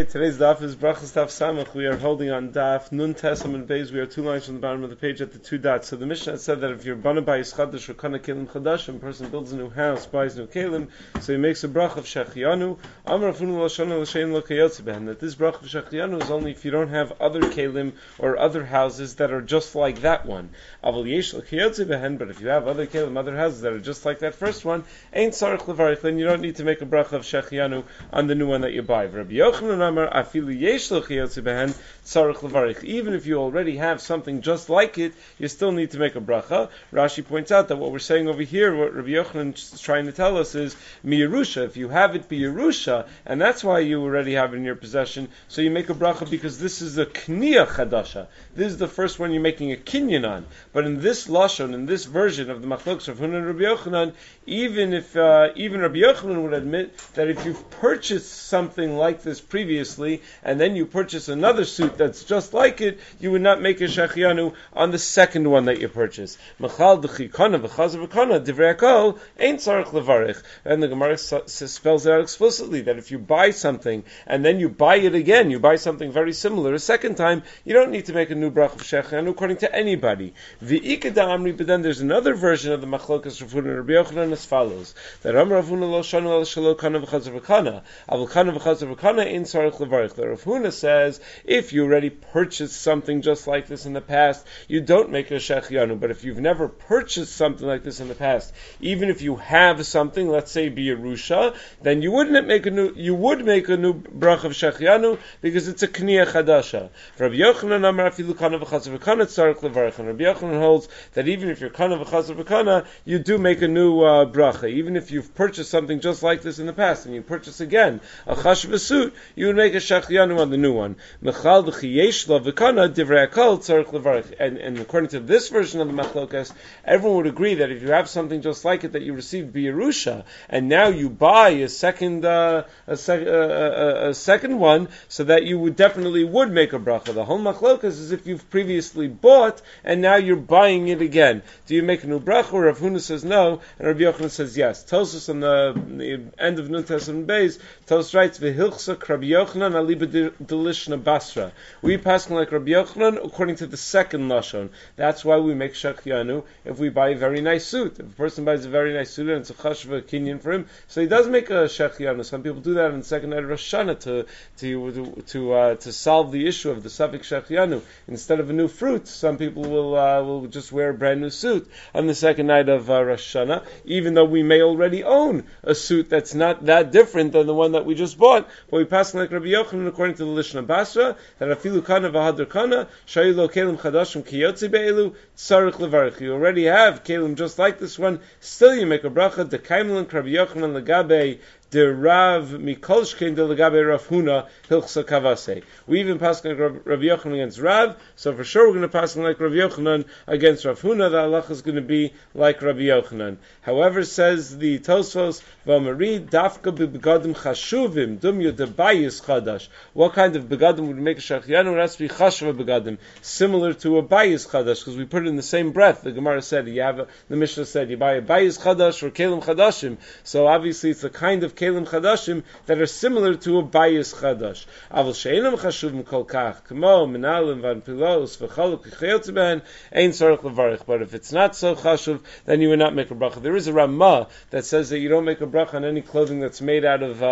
Okay, today's daf is Brachas Daf Samach. We are holding on daf Nun Tesam and Beis. We are 2 lines from the bottom of the page at the 2 dots. So the Mishnah said that if you're bana bayis chadash or kana kelim chadash, and a person builds a new house, buys new kelim, so he makes a brach of shechianu. Amar Afunu Lashana L'Shein Lo Kayotze Behen. That this brach of shechianu is only if you don't have other kelim or other houses that are just like that one. Aval Yesh Lo Kayotze Behen. But if you have other kelim, other houses that are just like that first one, ain't tzarich levarich. Then you don't need to make a brach of shechianu on the new one that you buy. Rabbi Yochanan Amar Afilu Yesh Lo Kayotze Behen tzarich levarich. Even if you already have something just like it, you still need to make a bracha. Rashi points out that what we're saying over here, what Rabbi Yochanan is trying to tell us is miyerusha. If you have it biyerusha, and that's why you already have it in your possession, so you make a bracha because this is a kniya chadasha. This is the first one you're making a kinyan on. But in this lashon, in this version of the machlokes of Rav Huna and Rabbi Yochanan, even Rabbi Yochanan would admit that if you've purchased something like this previously, and then you purchase another suit that's just like it, you would not make a shechianu on the second one that you purchased. Machal d'chikana v'chazer v'kana divrei hakol ain't tzarich levarich. And the Gemara spells it out explicitly that if you buy something and then you buy it again, you buy something very similar a second time, you don't need to make a new brach of shechianu according to anybody. V'ikad amri, but then there's another version of the machlokas Rav Huna and Rabbi Yochanan as follows: that Amar Rav Huna lo shanu el shelo kana v'chazer v'kana, avol kana v'chazer v'kana ain't tzarich levarich. The Rav Huna says if you already purchased something just like this in the past, you don't make a shechianu. But if you've never purchased something like this in the past, even if you have something, let's say biyerusha, then you would make a new brach of shechianu because it's a kniya chadasha. Rabbi Yochanan Amar afilu kana v'chazer v'kana tzarich levarich. And Rabbi Yochanan holds that even if you're kana v'chazer v'kana, you do make a new bracha. Even if you've purchased something just like this in the past and you purchase again a chash v'sut, you would make a shechianu on the new one. Mechal d'chiyesh lo v'kana divrei hakol tzarich levarich. And according to this version of the machlokas, everyone would agree that if you have something just like it that you received biyerusha, and now you buy a second one, so that you would definitely make a bracha. The whole machlokas is if you've previously bought and now you're buying it again. Do you make a new bracha? Or Rav Huna says no, and Rabbi Yochanan says yes. Tosfos on the end of Nun Tesam Beis, Tosfos writes v'hilchsa Rabbi Yochanan aliba delishna basra. We pass like Rabbi Yochanan according to the second lashon. That's why we make shechianu if we buy a very nice suit. If a person buys a very nice suit and it's a chashva kinyan for him, so he does make a shechianu. Some people do that on the second night of Rosh Hashanah to solve the issue of the suffix shechianu. Instead of a new fruit, some people will just wear a brand new suit on the second night of Rosh Hashanah, even though we may already own a suit that's not that different than the one that we just bought. But we pass like Rabbi Yochanan according to the Lishna Basra that afilu kana v'hadar kana shayu lo kelim chadashim kiyotzi be'elu tzarich levarich. You already have kelim just like this one, still you make a bracha dekaimlin Rabbi Yochanan legabe the Rav Mikolshkin de Legabe Rav Huna Hilchsa Kavase. We even pass like Rav Yochanan against Rav, so for sure we're going to pass like Rav Yochanan against Rav Huna. The halacha is going to be like Rav Yochanan. However, says the Tosfos, V'amari dafka begadim chashuvim dumya debayis chadash. What kind of begadim would make a shechianu? It has to be chashva begadim, similar to a bayis chadash, because we put it in the same breath. The Gemara said the Mishnah said you buy a bayis chadash or kelim chadashim. So obviously it's the kind of kelim chadashim that are similar to a bayis chadash. Aval she'enam chashuvim kol kach k'mo menalim van pilos v'chaluk k'chayotze behen ein tzarich levarich. But if it's not so chashuv, then you would not make a bracha. There is a Ramah that says that you don't make a bracha on any clothing that's made out of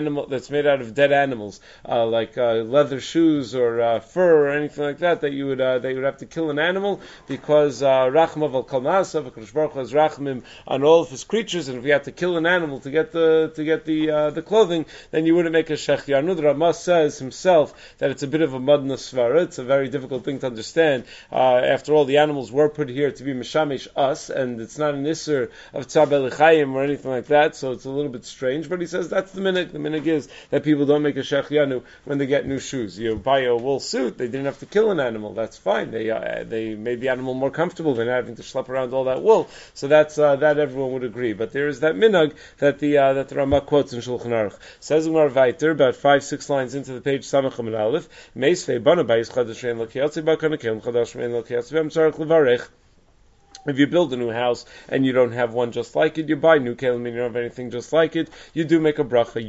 dead animals, like leather shoes or fur or anything like that. That you would have to kill an animal because rachmav al kol ma'asav, HaKadosh Baruch Hu has rachmim on all of his creatures, and if you have to kill an animal to get the clothing, then you wouldn't make a shechianu. The Ramah says himself that it's a bit of a madna svara. It's a very difficult thing to understand. After all, the animals were put here to be mishamish us, and it's not an isser of tzabel chayim or anything like that, so it's a little bit strange. But he says that's the minhag. The minhag is that people don't make a shechianu when they get new shoes. You buy a wool suit, they didn't have to kill an animal. That's fine. They made the animal more comfortable than having to schlep around all that wool. So that everyone would agree. But there is that minhag that the Ramah quotes in Shulchan Aruch. Says Gemara Vayter, about 5-6 lines into the page, Samach and Aleph, Meisvei bana bayis chadash rein lo kiyotze ba kana kelim chadash rein lo kiyotze b'em tzarich levarich. If you build a new house and you don't have one just like it, you buy new kelim and you don't have anything just like it, you do make a bracha.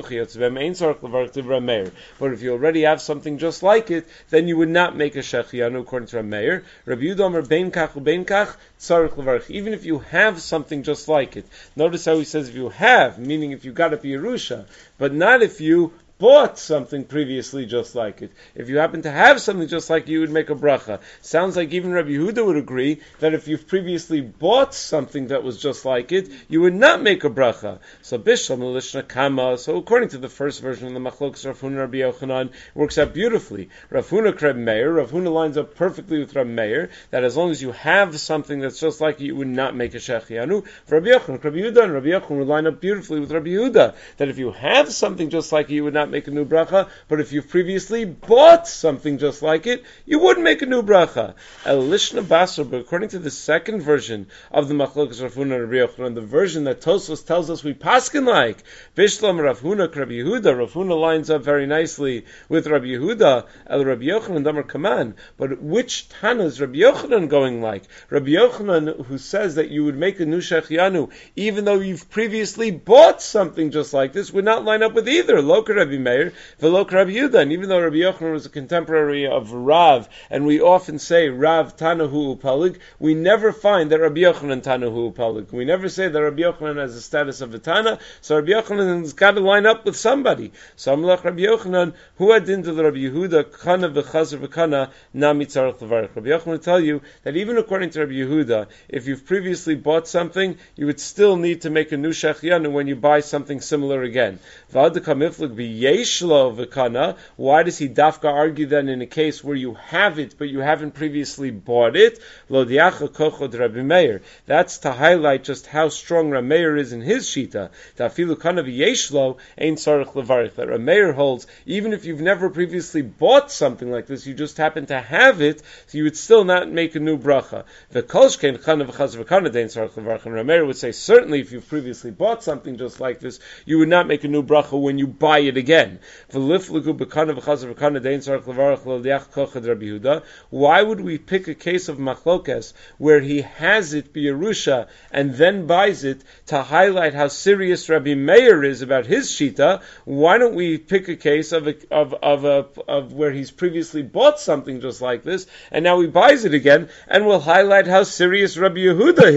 But if you already have something just like it, then you would not make a shechianu according to Rameir. Rabbi Yehuda Omer bein kach ubein kach tzarich levarich. Even if you have something just like it. Notice how he says if you have, meaning if you got it Yerusha, but not if you bought something previously just like it. If you happen to have something just like it, you would make a bracha. Sounds like even Rabbi Yehuda would agree that if you've previously bought something that was just like it, you would not make a bracha. So Bishlam Lishna Kama. So according to the first version of the Machlokes Rav Huna Rabbi Yochanan, works out beautifully. Rav Huna Kreb Meir. Rav Huna lines up perfectly with Rav Meir that as long as you have something that's just like it, you would not make a shechianu. For Rabbi Yochanan, Rabbi Yehuda, and Rabbi Yochanan would line up beautifully with Rabbi Yehuda that if you have something just like it, you would not make a new bracha, but if you've previously bought something just like it, you would make a new bracha. Elishna Basar, but according to the second version of the Machlokes Rav Huna and Rabbi Yochanan, the version that Tosfos tells us we paskin like, Bishlam Rav Huna Rabbi Yehuda, Rav Huna lines up very nicely with Rabbi Yehuda, El Rabbi Yochanan Damar Kaman. But which Tana is Rabbi Yochanan going like? Rabbi Yochanan, who says that you would make a new shechianu, even though you've previously bought something just like this, would not line up with either. Loka Rabbi Meir, Velok Rabbi Yehuda. And even though Rabbi Yochanan was a contemporary of Rav, and we often say Rav Tanahu Upalig, we never find that Rabbi Yochanan Tanahu Upalig. We never say that Rabbi Yochanan has the status of a Tana, so Rabbi Yochanan's got to line up with somebody. So Amalach Rabbi Yochanan, who had into the Rabbi Yehuda, Kana v'chazer v'kana, nami tzarech levarich. Rabbi Yochanan will tell you that even according to Rabbi Yehuda, if you've previously bought something, you would still need to make a new shechianu when you buy something similar again. Why does he dafka argue then in a case where you have it, but you haven't previously bought it? That's to highlight just how strong Rameir is in his shita. That Rameir holds, even if you've never previously bought something like this, you just happen to have it, so you would still not make a new bracha. And Rameir would say, certainly if you've previously bought something just like this, you would not make a new bracha when you buy it again. Why would we pick a case of machlokes where he has it b'Yerusha and then buys it to highlight how serious Rabbi Meir is about his shita? Why don't we pick a case of where he's previously bought something just like this and now he buys it again, and we'll highlight how serious Rabbi Yehuda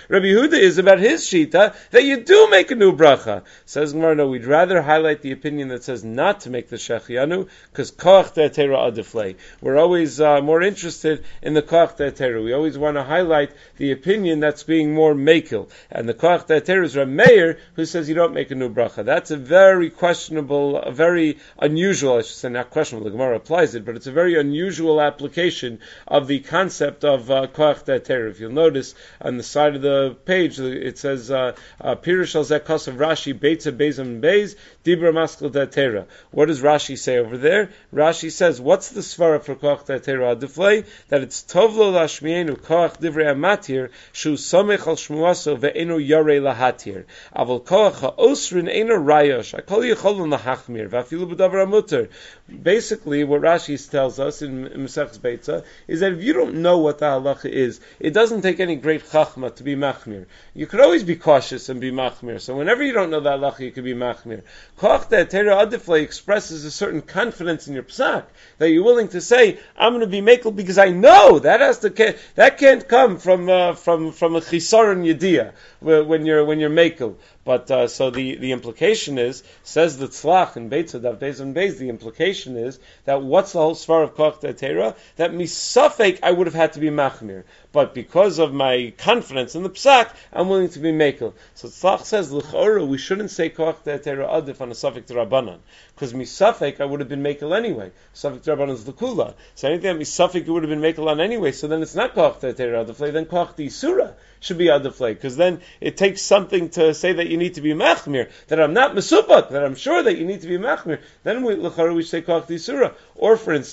is about his shita that you do make a new bracha. Says Gemara, no, we'd rather highlight the opinion that says not to make the shechianu, because koach de'atera adiflei. We're always more interested in the koach de'atera. We always want to highlight the opinion that's being more makil. And the koach de'atera is Rameir, who says you don't make a new bracha. That's a very questionable, a very unusual, I should say not questionable, the Gemara applies it, but it's a very unusual application of the concept of koach de'atera. If you'll notice, on the side of the page, it says, Pirush al Zekos of Rashi, Beitza, Bezam, Bez, Dibra Maskal De'atera. What does Rashi say over there? Rashi says, what's the svara for koach de'atera adiflei? That it's tovlo lashmienu koach divrei amatir shu somech al shmuaso ve'enu yarei lahatir. Aval koach ha'osrin enu rayosh. Akol yicholun lahachmir va'afilu b'davar amuter. Basically, what Rashi tells us in Mesechus Beitza is that if you don't know what the halacha is, it doesn't take any great chachma to be machmir. You could always be cautious and be machmir. So whenever you don't know the halacha, you could be machmir. Koach de'atera adiflei expresses a certain confidence in your psak that you're willing to say, I'm going to be mekel because I know that can't come from a chisaron yediyah when you're mekel. But so the implication is, says the tzlach in Beitza Dav Beis and Beis, the implication is that what's the whole svar of koach de'atera? That misafek I would have had to be machmir, but because of my confidence in the psak, I'm willing to be mekel. So tzlach says l'chora we shouldn't say koach de'atera adif on a safek d'Rabbanan, because misafek I would have been mekel anyway. Safek d'Rabbanan is l'kula. So anything that misafek it would have been mekel on anyway. So then it's not koach de'atera adif, then koach d'isura should be adiflei, because then it takes something to say that you need to be machmir, that I'm not mesupak, that I'm sure that you need to be machmir. Then we say koach d'isura. Or for instance,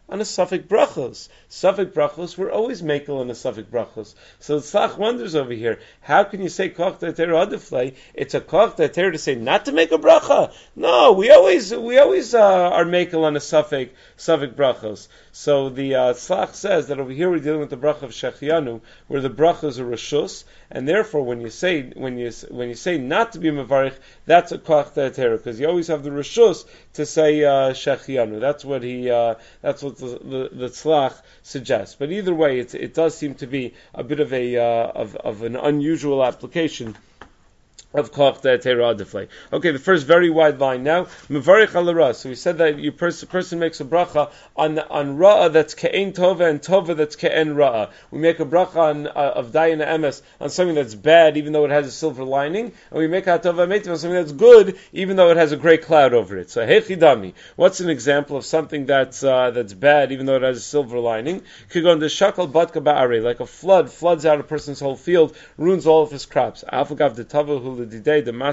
on a suffix brachos. Suffix brachos, we're always makel on a suffix brachos. So the Tzlach wonders over here, how can you say koch da'ter adiflei? It's a koch da'ter to say not to make a bracha. No, we always are makel on a suffix brachos. So the Tzlach says that over here we're dealing with the bracha of Shechianu, where the bracha is a reshus, and therefore when you say not to be mevarich, that's a koch da'ter, because you always have the reshus to say Shechianu. That's what the Tzlach suggests. But either way, it does seem to be a bit of an unusual application of koch da'ter adiflei. Okay, the first very wide line now. Mevarich al ra. So we said that you person makes a bracha on ra'ah that's ke'en tova and tova that's ke'en ra'ah. We make a bracha of dayan emes on something that's bad, even though it has a silver lining, and we make a tova meitiv on something that's good, even though it has a gray cloud over it. So hechidami. What's an example of something that's bad, even though it has a silver lining? Kigon de shakal batka ba'are, like a flood floods out a person's whole field, ruins all of his crops. Afagav de tava even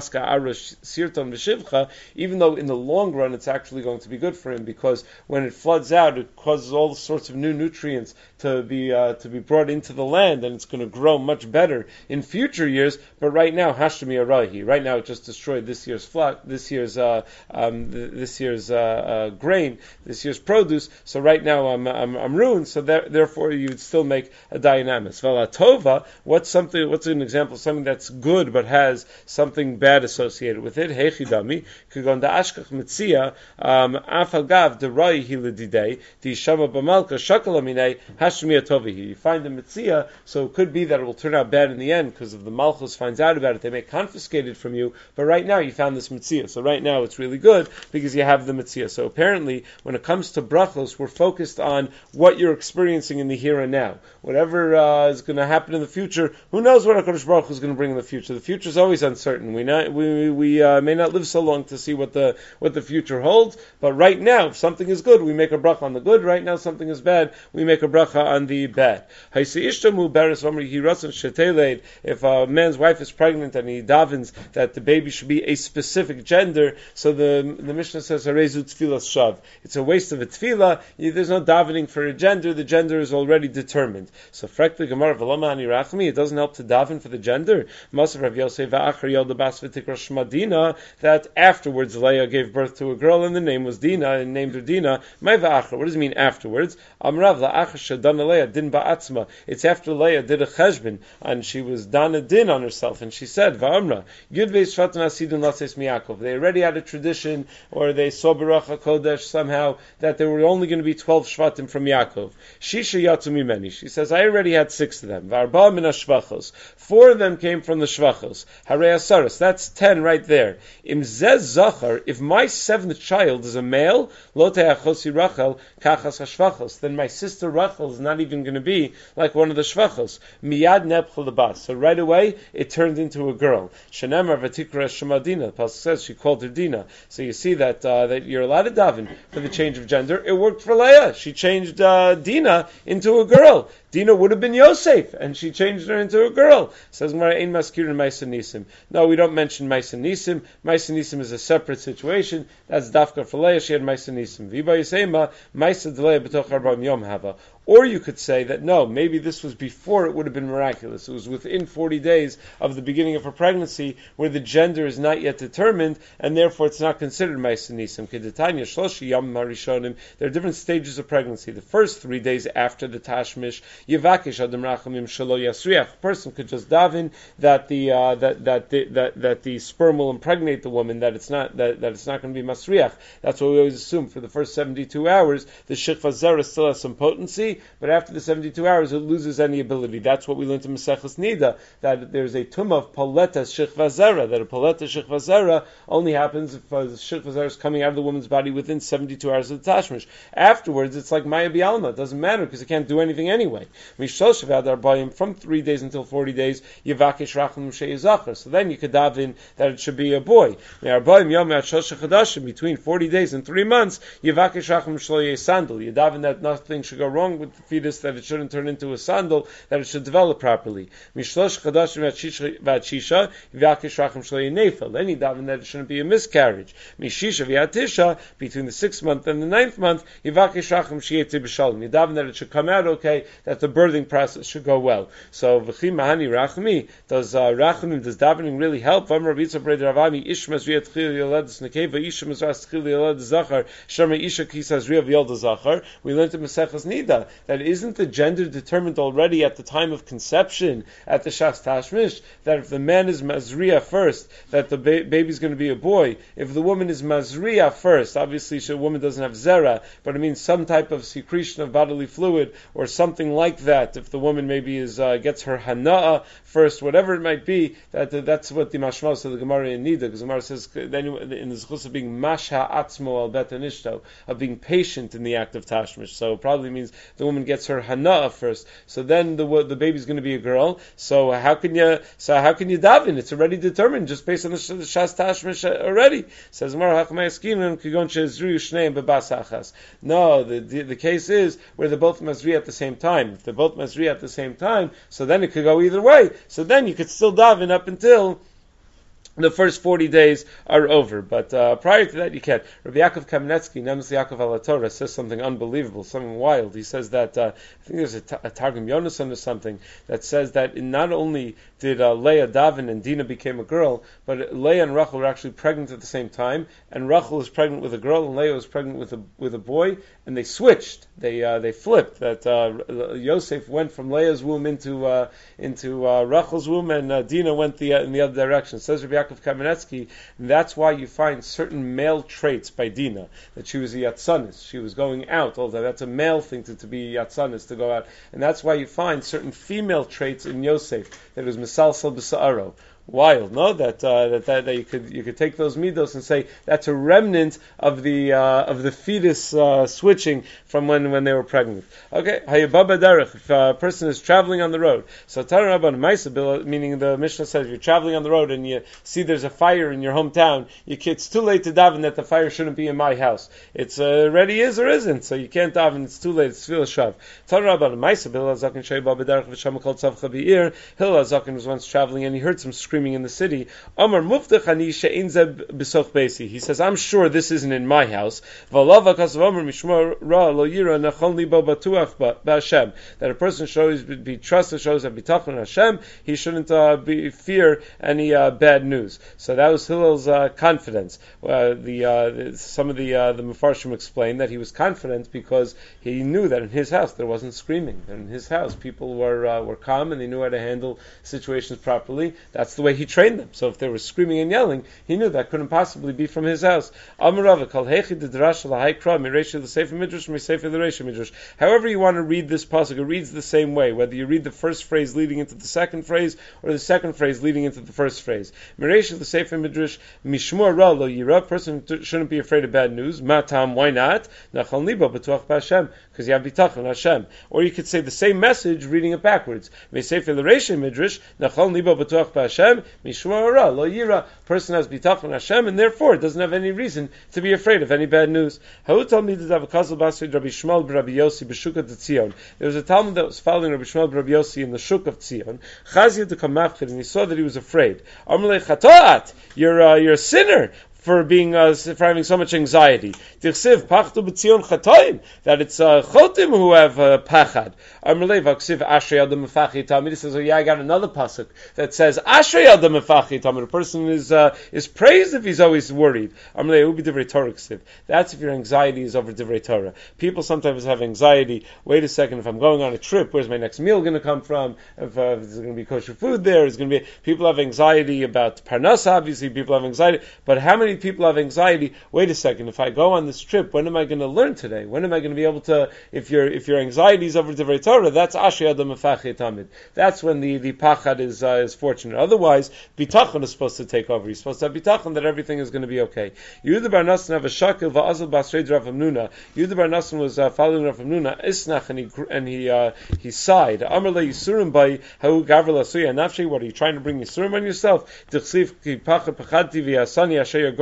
though in the long run it's actually going to be good for him, because when it floods out, it causes all sorts of new nutrients to be brought into the land, and it's going to grow much better in future years. But right now, hashmi arahi. Right now, it just destroyed this year's grain, this year's produce. So right now, I'm ruined. So therefore, you would still make a dynamis. Velatova. What's an example of something that's good but has something bad associated with it? Hechidami. Kugon da ashkach mitzia afagav derai hiladidei di shama b'malka shakalaminei hashmi atovihi. You find the mitzia, so it could be that it will turn out bad in the end because if the malchus finds out about it, they may confiscate it from you. But right now you found this mitzia, so right now it's really good because you have the mitzia. So apparently, when it comes to brachos, we're focused on what you're experiencing in the here and now. Whatever is going to happen in the future, who knows what HaKadosh Baruch Hu is going to bring in the future? The future is always uncertain. We may not live so long to see what the future holds. But right now, if something is good, we make a bracha on the good. Right now, something is bad, we make a bracha on the bad. If a man's wife is pregnant and he davens that the baby should be a specific gender, so the Mishnah says harezu tefillas shav. It's a waste of a tefillah. There's no davening for a gender. The gender is already determined. So frekli gemara v'lama ani rachmi. It doesn't help to daven for the gender. Masav Rav Yosef va'achar yolda bas v'tikra shma Dina, that afterwards Leah gave birth to a girl and the name was Dina and named her Dina. My va'achar. What does it mean afterwards? Amrav la'achar shadana Leah din ba'atzma. It's after Leah did a cheshbon and she was dana din on herself, and she said va'amra yud veis shvatim asidun lases miyakov. They already had a tradition, or they saw Baruch HaKodesh somehow, that there were only going to be 12 shvatim from Yaakov. Shisha yatzu mimeni. She says, I already had 6 of them. V'arba min hashvachos. 4 of them came from the shvachos. Harei asaros. That's 10 right there. Im zez zachar. If my 7th child is a male, lo te'achosi Rachel kachas hashvachos. Then my sister Rachel is not even going to be like one of the shvachos. Miyad nepchel lebas. So right away, it turned into a girl. Shenemar v'tikra shema Dina. The pasuk says she called her Dina. So you see that you're allowed to daven for the change of gender. It worked for Leah. She changed Dina into a girl. Dina would have been Yosef, and she changed her into a girl. Says Gemara, Ein maskir Maisa Nisim. No, we don't mention Maisa Nisim. Maisa Nisim is a separate situation. That's Dafka for Leah. She had Maisa Nisim. Viba Yisema, Maisa Delea b'toch arba'im yom hava. Or you could say that no, maybe this was before it would have been miraculous. It was within 40 days of the beginning of her pregnancy, where the gender is not yet determined, and therefore it's not considered Maisa Nisim. Kedetanya shloshi yam harishonim. There are different stages of pregnancy. The first 3 days after the tashmish, Yevakish adam rachamim shelo yasriach. A person could just daven that the sperm will impregnate the woman, that it's not going to be masriach. That's what we always assume. For the first 72 hours, the shikva zera still has some potency, but after the 72 hours, it loses any ability. That's what we learned in Maseches Nida, that there's a tumah of poleta shikva zera, that a poleta shikva zera only happens if the shikva zera is coming out of the woman's body within 72 hours of the tashmish. Afterwards, it's like maya bialma. It doesn't matter because it can't do anything anyway. From 3 days until 40 days, Yevakish Rachel Sheyizachar. So then you could daven that it should be a boy. Between 40 days and 3 months, Yevakish Rachel Sheyisandal. You daven that nothing should go wrong with with the fetus, that it shouldn't turn into a sandal, that it should develop properly. Then you daven that it shouldn't be a miscarriage. Between the 6th month and the 9th month, you daven that it should come out okay, that the birthing process should go well. So, does davening really help? We learned in Maseches Nida that isn't the gender determined already at the time of conception at the Shas Tashmish, that if the man is Mazriya first, that the baby's going to be a boy. If the woman is Mazriya first, obviously a woman doesn't have Zera, but it means some type of secretion of bodily fluid or something like that. If the woman maybe gets her Hana'a first, whatever it might be, that's what the mashmal of the Gemara in Nida, because the Gemara says in the zchus of being masha atzmo al bet anishto, of being patient in the act of tashmish. So it probably means the woman gets her hana'a first. So then the baby's going to be a girl. So how can you daven? It's already determined just based on the shas tashmish already. Says Gemara hachamayaskin kigon shezru shneim bebasachas. No, the case is where they're both mazri at the same time. If they're both mazri at the same time, so then it could go either way. So then you could still daven up until the first 40 days are over, but prior to that you can't. Rabbi Yaakov Kamenetsky, Nemes Yaakov Alatorah, says something unbelievable, something wild. He says that, I think there's a Targum Yonason or something, that says that not only did Leah daven and Dinah became a girl, but Leah and Rachel were actually pregnant at the same time, and Rachel was pregnant with a girl, and Leah was pregnant with a boy, and they switched. They flipped. That Yosef went from Leah's womb into Rachel's womb, and Dinah went in the other direction. Says Rabbi Yaakov Kamenetsky, and that's why you find certain male traits by Dinah, that she was a Yatzanis. She was going out, although that's a male thing to be Yatzanis, to go out. And that's why you find certain female traits in Yosef, that it was Misalsal B'Sa'aro. Wild, no? That you could take those midos and say that's a remnant of the fetus switching from when they were pregnant. Okay, hayababa derech. If a person is traveling on the road, so Tara Rabban Ma'aseh, meaning the Mishnah says if you're traveling on the road and you see there's a fire in your hometown, it's too late to daven that the fire shouldn't be in my house. It's already is or isn't, so you can't daven. It's too late. It's tefillah shav. Tara Rabban Ma'aseh Zaken sheyba b'derech v'shama kol tzavcha b'ir. Hillel Zaken was once traveling and he heard some screaming in the city. Amar muftach ani she'ein ze b'soch beisi. He says, I'm sure this isn't in my house. V'alava kasav amar mishmor ra lo yira nachol libo batuach b'Hashem. That a person shows be trusted, shows that bitachon Hashem, he shouldn't fear any bad news. So that was Hillel's confidence. Some of the Mefarshim explained that he was confident because he knew that in his house there wasn't screaming. And in his house people were calm and they knew how to handle situations properly. That's the way he trained them. So if they were screaming and yelling, he knew that couldn't possibly be from his house. However you want to read this pasuk, it reads the same way, whether you read the first phrase leading into the second phrase or the second phrase leading into the first phrase. Miresh the Sefer Midrash, Mishmor Ra Lo Yira, person shouldn't be afraid of bad news. Matam, why not? Nachal Libo B'tuach B'Hashem, because you have bitachon Hashem. Or you could say the same message reading it backwards. Sefer L'Reish Midrash, Nachal Libo B'tuach B'Hashem, Mishmor Ra Lo Yira, person has bitachon Hashem, and therefore doesn't have any reason to be afraid of any bad news. There was a Talmud that was following Rabbi Shmuel Rabbi Yossi in the Shuk of Tzion. And he saw that he was afraid. You're a sinner for having so much anxiety. That it's chotim who have pachad. He says, oh yeah, I got another pasuk that says Ashrei Adam Mefachi Tamid. A person is praised if he's always worried. That's if your anxiety is over divrei Torah. People sometimes have anxiety. Wait a second, if I'm going on a trip, where's my next meal going to come from? If there's going to be kosher food there, there's going to be. People have anxiety about parnasa. Obviously, people have anxiety. But how many people have anxiety? Wait a second, if I go on this trip, when am I going to learn today? When am I going to be able to? If your anxiety is over divrei Torah, that's Ashrei Adam Mefachi Tamid. That's when the pachad is fortunate. Otherwise, bitachon is supposed to take over. You're supposed to have bitachon that everything is going to be okay. Yehuda bar Nasan have a shakil va'azal basreid Rav Hamnuna. Yehuda bar Nasan was following Rav Hamnuna isnach, and he sighed. Amar le yisurim by hau gavril asuya nafshi. What are you trying to bring yisurim on yourself? Tichsiv ki pachad pachadti v'yasani asher yagor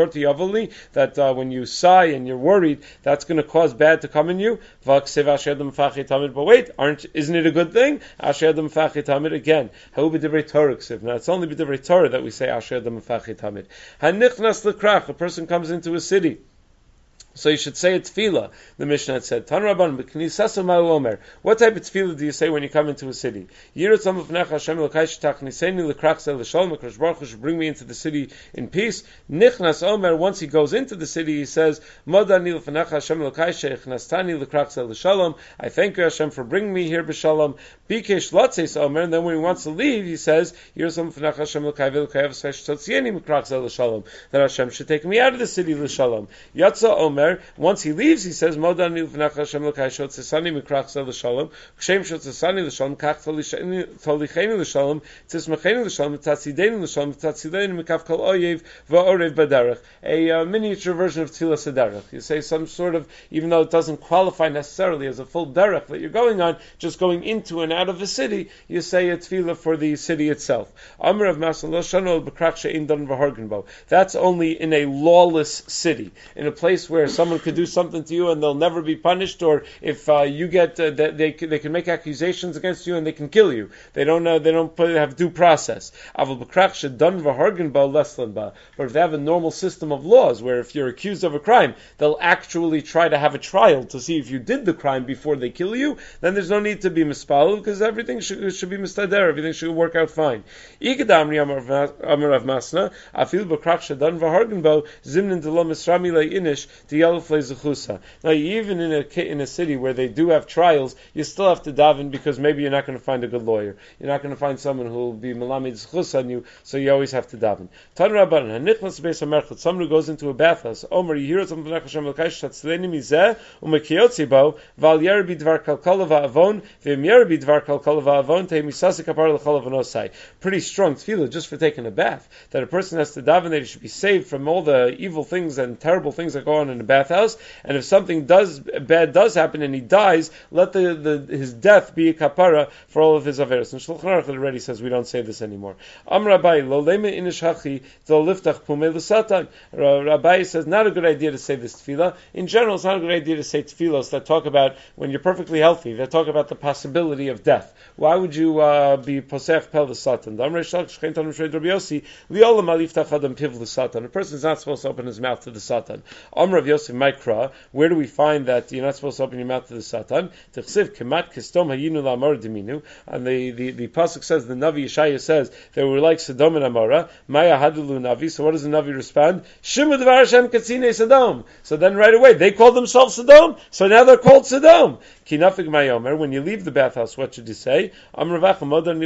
that when you sigh and you're worried, that's going to cause bad to come in you. But wait, isn't it a good thing? Again, now it's only b'divrei Torah that we say Asher Adam Mefachid Tamid. Hanichnas l'krach, a person comes into a city. So you should say a tefillah. The Mishnah had said, Tan Rabban, b'knisasa ma'u omer. What type of tefillah do you say when you come into a city? Yirat lamufnecha Hashem Elokai shetachniseni l'krachse l'shalom, HaKadosh Baruch Hu should bring me into the city in peace. Nichnas omer, once he goes into the city, he says, Modani l'fnecha Hashem Elokai shechnastani l'krachse l'shalom. I thank you, Hashem, for bringing me here b'shalom. Bikesh latzeis omer, and then when he wants to leave, he says, Yirat lamufnecha Hashem Elokai v'Elokai v'sashtzotzieni m'krachse l'shalom. That Hashem should take me out of the city l'shalom. Yatza omer, once he leaves, he says, Modan Hashem L'Kai Shotzesani Mikrach Zel L'Shalom, Kshem Shotzesani L'Shalom, Kach Tolicheni L'Shalom, Tzismacheni L'Shalom, Tzatzideini L'Shalom, Tzatzideini Mikav Kol Oyev, Va'orev Baderech. A miniature version of Tfilas Derech. You say some sort of, even though it doesn't qualify necessarily as a full derech that you're going on, just going into and out of a city, you say a tefillah for the city itself. Amr of Masan Lo Shano B'Krach She'in Don V'Hargenbo. That's only in a lawless city, in a place where someone could do something to you and they'll never be punished, or if you get they can make accusations against you and they can kill you. They don't have due process. But if they have a normal system of laws where if you're accused of a crime, they'll actually try to have a trial to see if you did the crime before they kill you, then there's no need to be mispal, because everything should be mistader, everything should work out fine. Now, even in a city where they do have trials, you still have to daven, because maybe you're not going to find a good lawyer. You're not going to find someone who will be malamid zechus on you, so you always have to daven. Tan Rabban, hanichnas beis hamerchot, someone who goes into a bathhouse, Omer yihirat v'nech Hashem l'kaish tatzleini mizeh u'mekiyotzi bo v'al yer b'dvar kalkala va'avon v'im yer b'dvar kalkala va'avon tehi misasi kapar l'chol avanosai. Pretty strong tefillah just for taking a bath, that a person has to daven that he should be saved from all the evil things and terrible things that go on in the bathhouse, and if something bad does happen and he dies, let his death be a kapara for all of his averos. And Shulchan Aruch already says we don't say this anymore. Rabbi says not a good idea to say this tefillah. In general, it's not a good idea to say tefillos that talk about when you're perfectly healthy, that talk about the possibility of death. Why would you be posech pel l'satan? A person is not supposed to open his mouth to the satan. Rav Yosef Mikra, where do we find that you're not supposed to open your mouth to the Satan? And the pasuk says, the Navi Yeshaya says, they were like Sodom and Amorah. Maya hadulu Navi. So what does the Navi respond? Shema Dvar Hashem Katzine Sodom. So then right away they called themselves Sodom. So now they're called Sodom. Kinafig Mayomer. When you leave the bathhouse, what should you say? That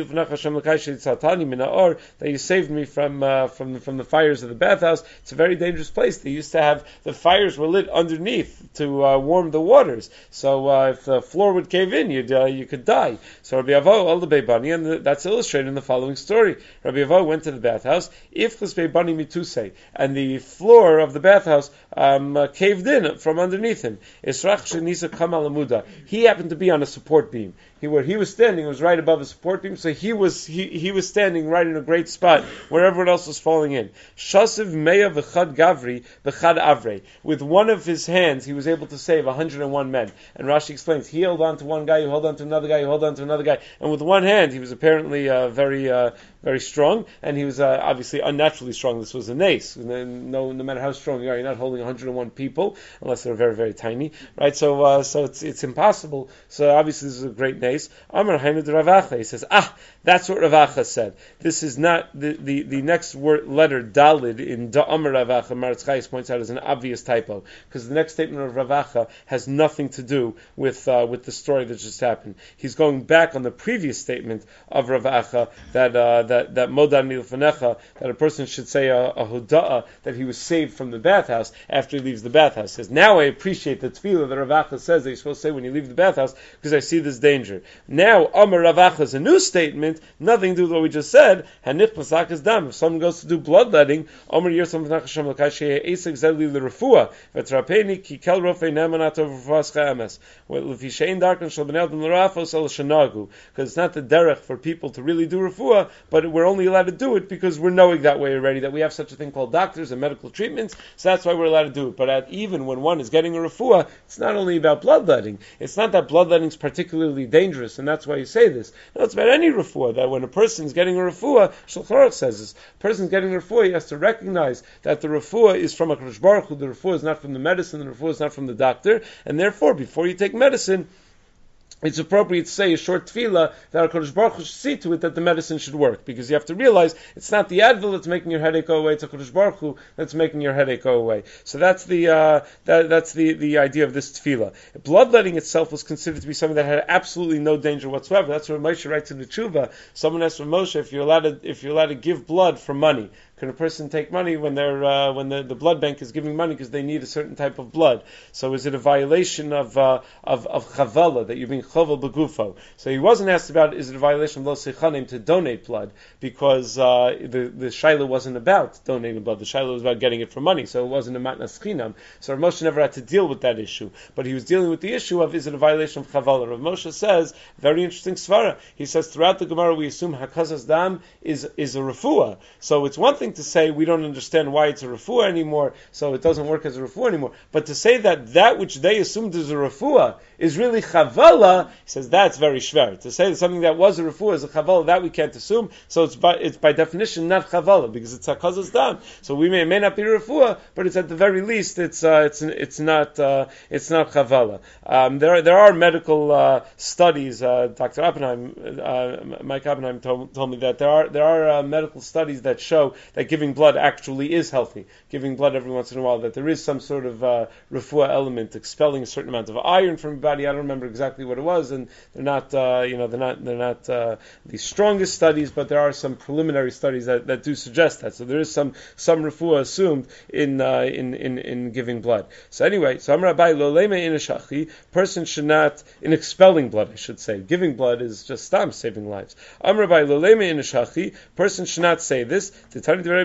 you saved me from the fires of the bathhouse. It's a very dangerous place. They used to have the fires were lit underneath to warm the waters. So if the floor would cave in, you could die. So Rabbi Avo al the Beibani, and that's illustrated in the following story. Rabbi Avo went to the bathhouse, Ifchus Beibani mituse, and the floor of the bathhouse caved in from underneath him. Israch shenisa kamal amuda. He happened to be on a support beam. Where he was standing was right above a support beam, so he was standing right in a great spot where everyone else was falling in. Shasiv meya v'chad gavri v'chad avre. With one of his hands, he was able to save 101 men. And Rashi explains, he held on to one guy, who held on to another guy, who held on to another guy, and with one hand, he was apparently very strong, and he was obviously unnaturally strong. This was a nace. No matter how strong you are, you're not holding 101 people unless they're very, very tiny, right? So it's impossible. So obviously, this is a great nace. Amar Hainu de Ravacha. He says, that's what Ravacha said. This is not the next letter Dalid in Da Amar Ravacha. Maratz Chayes points out as an obvious typo, because the next statement of Ravacha has nothing to do with the story that just happened. He's going back on the previous statement of Ravacha that Modan Milfanecha, that a person should say a Huda'ah that he was saved from the bathhouse after he leaves the bathhouse. He says, now I appreciate the tefillah that Ravacha says that you're supposed to say when you leave the bathhouse, because I see this danger. Now, Amar Ravacha is a new statement, nothing to do with what we just said. Hanich Pasak is dam. If someone goes to do bloodletting, Amar Yersam V'nachashem L'kashei Esek Zedli L'Refua V'trapeni Ki Kel Rofei Nemanat Over V'Fascha Emes L'Fishein Darkan Shal B'nei Adam L'Rafos El Shanagu, because it's not the derech for people to really do refuah, but but we're only allowed to do it because we're knowing that way already, that we have such a thing called doctors and medical treatments, so that's why we're allowed to do it. But even when one is getting a refuah, it's not only about bloodletting. It's not that bloodletting is particularly dangerous, and that's why you say this. No, it's about any refuah, that when a person's getting a refuah, Shulchan Aruch says this, a person's getting a refuah, he has to recognize that the refuah is from HaKadosh Baruch Hu, the refuah is not from the medicine, the refuah is not from the doctor, and therefore, before you take medicine, it's appropriate to say a short tefillah that HaKadosh Baruch Hu should see to it that the medicine should work, because you have to realize it's not the Advil that's making your headache go away, it's HaKadosh Baruch Hu that's making your headache go away. So that's the idea of this tefillah. Bloodletting itself was considered to be something that had absolutely no danger whatsoever. That's what Moshe writes in the Tshuva. Someone asked Moshe if you're allowed to give blood for money. Can a person take money when the blood bank is giving money because they need a certain type of blood? So is it a violation of chavala, that you're being chaval begufo? So he wasn't asked about is it a violation of lo sechanim to donate blood, because the shaila wasn't about donating blood. The shaila was about getting it for money, so it wasn't a matnas chinam. So Rav Moshe never had to deal with that issue, but he was dealing with the issue of is it a violation of chavala. Rav Moshe says, very interesting svara. He says throughout the Gemara we assume hakazas dam is a refuah. So it's one thing to say we don't understand why it's a refuah anymore, so it doesn't work as a refuah anymore. But to say that which they assumed is a refuah is really chavala, he says that's very shver. To say that something that was a refuah is a chavala, that we can't assume. So it's by definition not chavala, because it's hakazas dam. So it may not be a refuah, but it's at the very least it's not chavala. There are medical studies. Dr. Oppenheim, Mike Oppenheim told me that there are medical studies that show that giving blood actually is healthy. Giving blood every once in a while, that there is some sort of refuah element, expelling a certain amount of iron from your body. I don't remember exactly what it was, and they're not the strongest studies, but there are some preliminary studies that do suggest that. So there is some refuah assumed in giving blood. So anyway, so Amar Abai lo lema in a shachi, person should not, in expelling blood, I should say. Giving blood is just stam, saving lives. Amar Abai lo lema in a shachi, person should not say this. That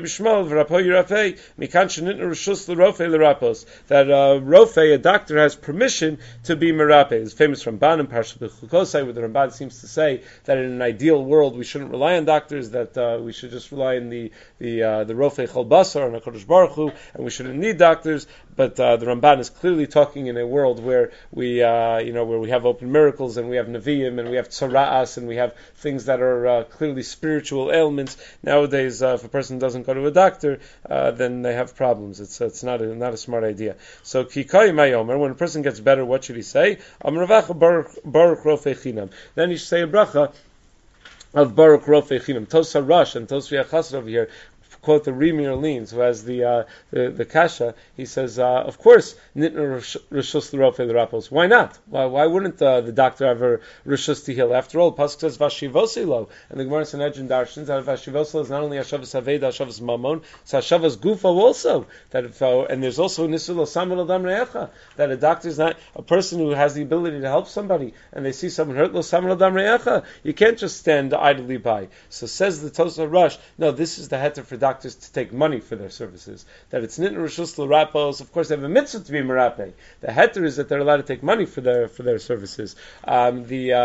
a doctor has permission to be merape. It's famous from Ramban and Parshat Bechukosai, where the Ramban seems to say that in an ideal world we shouldn't rely on doctors, that we should just rely on the Rofei Chol Basar and HaKadosh Baruch Hu, and we shouldn't need doctors. But the Ramban is clearly talking in a world where we have open miracles, and we have Nevi'im, and we have Tzara'as, and we have things that are clearly spiritual ailments. Nowadays, if a person doesn't go to a doctor, then they have problems. It's not a smart idea. So Kikai Mayomer, when a person gets better, what should he say? Amravacha Baruch Rofei Chinam. Then he should say a bracha of Baruch Rofei Chinam. Tosa Rush and Tosri Achasra over here quote the Rimi Orleans, who has the kasha. He says, of course, nitna rishus l'rofei l'rapos. Why not? Why wouldn't the doctor have a rishus to heal? After all, pasuk says vashivosilo, and the Gemara Sanhedrin darshans that vashivosilo is not only hashavas haveda, hashavas mamon, it's hashavas gufo also. And there's also nisul l'samel adam re'echa, that a doctor is not a person who has the ability to help somebody, and they see someone hurt l'samel adam re'echa. You can't just stand idly by. So says the Tosa Rush, no, this is the heter for doctors to take money for their services. That it's nitna rishus l'rapos. Of course, they have a mitzvah to be merape. The heter is that they're allowed to take money for their services. There are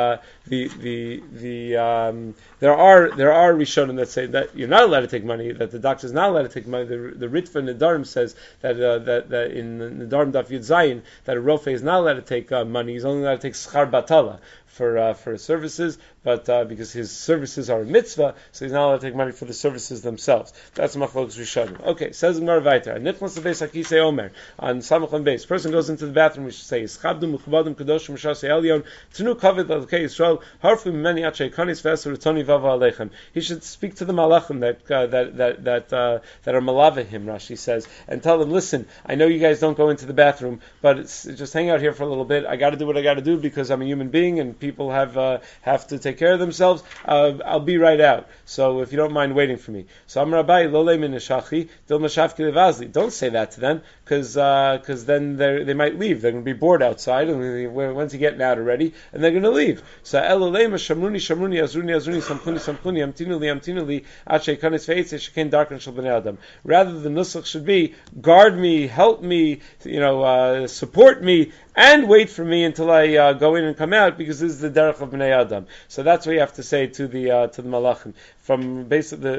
Rishonim that say that you're not allowed to take money. That the doctor is not allowed to take money. The Ritva Nedarim says that in Nedarim Daf Yud Zayin that a rofe is not allowed to take money. He's only allowed to take schar batala for services, but because his services are a mitzvah, so he's not allowed to take money for the services themselves. That's Machlokes Rishonim. Okay, says Gemara Vayter. Nichnas lebeis hakisei omer on Samach on base. Person goes into the bathroom. We should say Ischabdu mechubadim kadoshim mishasei elyon tenu kavod l'alkei Yisrael harfu mimeni atchei kanis v'eser utoni vava aleichem. He should speak to the malachim that are malava him. Rashi says, and tell them, listen, I know you guys don't go into the bathroom, but it's just hang out here for a little bit. I got to do what I got to do because I'm a human being and people have to take care of themselves. I'll be right out. So if you don't mind waiting for me. So Amar Abai lo lemin neshachi dil mashafki levazli. Don't say that to them because then they might leave. They're going to be bored outside, and when's he getting out already? And they're going to leave. So elolema shamruni azruni sampluni amtinu li achei kanis veitze sheken darkan shel bnei adam. Rather the nusach should be guard me, help me, support me and wait for me until I go in and come out, because this is the derech of Bnei Adam. So that's what you have to say to the malachim. From basically